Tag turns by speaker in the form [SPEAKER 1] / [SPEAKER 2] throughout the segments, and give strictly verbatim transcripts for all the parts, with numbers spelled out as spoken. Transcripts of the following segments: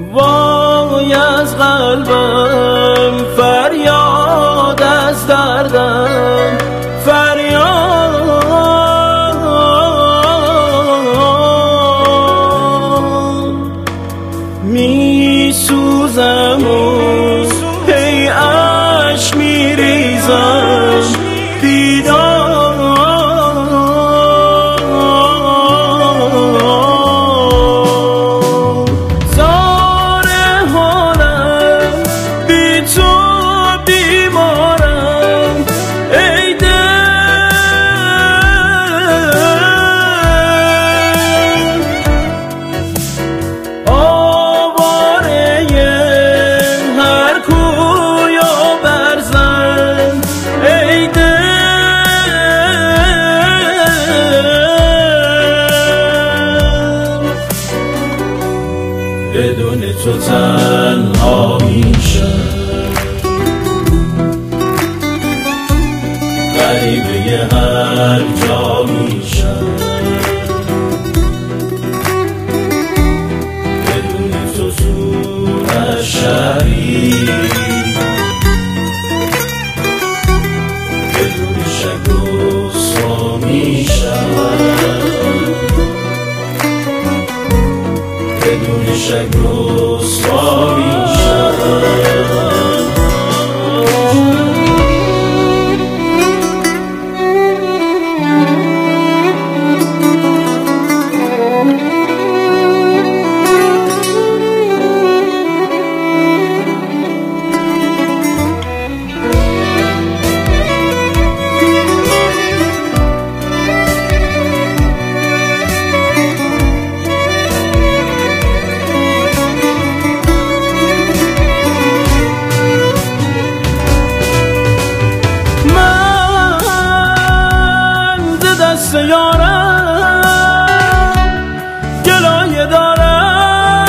[SPEAKER 1] وای از قلبم فریاد از دردم فریاد می سوزم و هی اشک می ریزم بیدار بدون تو تنها میشم، غریبه هر جا میشم. بدون تو تو شهری، بدون شک رسوا میشم، بدون شک رسوا میشم. یارم گلایه دارم،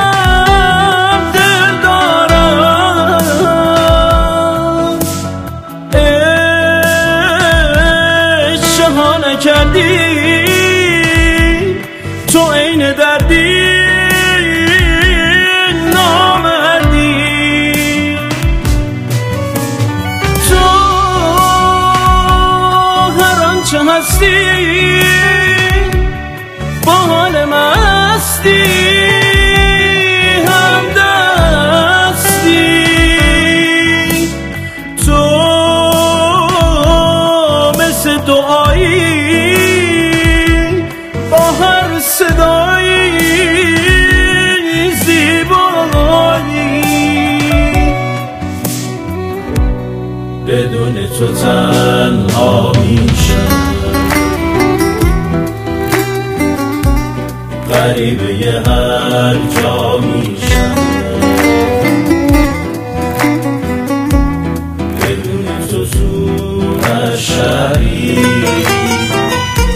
[SPEAKER 1] دل دارم، عشق ها نکردی تو عین دردی نامردی. تو هر آنچه هستی با حال مستی هم دستی. تو مثل دعایی با هر صدایی زیبایی. بدون تو تنها میشم، غریبه هر جا میشم. بدون تو تو شهری،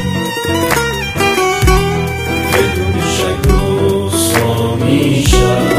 [SPEAKER 1] بدون شک رسوا میشم.